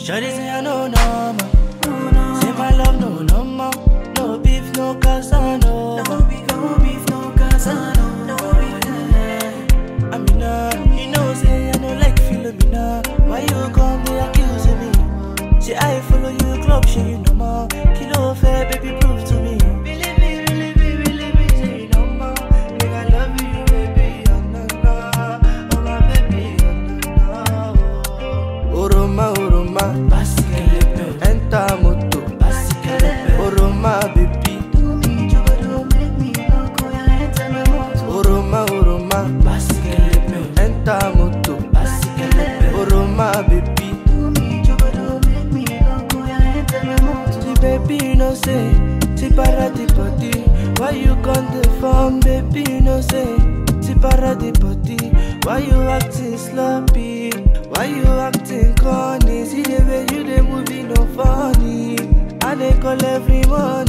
Shawty say I know no more. Say my love no more. No beef, no Casanova. No beef, no Casanova. Amina, you know say I no like Philomena. Why you come there accusing me? Say I follow you club, show you no more. Kilo fair, baby, prove to me. Believe me, say no more. Make I love you, baby, oh no no. Oh my baby, oh no no. Oroma, enter moto. Oroma, baby. Oroma, enter moto. Oroma, baby. The baby you know say, Tipara the body. Why you come the phone, baby you know say, Tipara the body. Why you acting sloppy? Why you acting corny? See the way you dey moving no funny. I dey call every morning.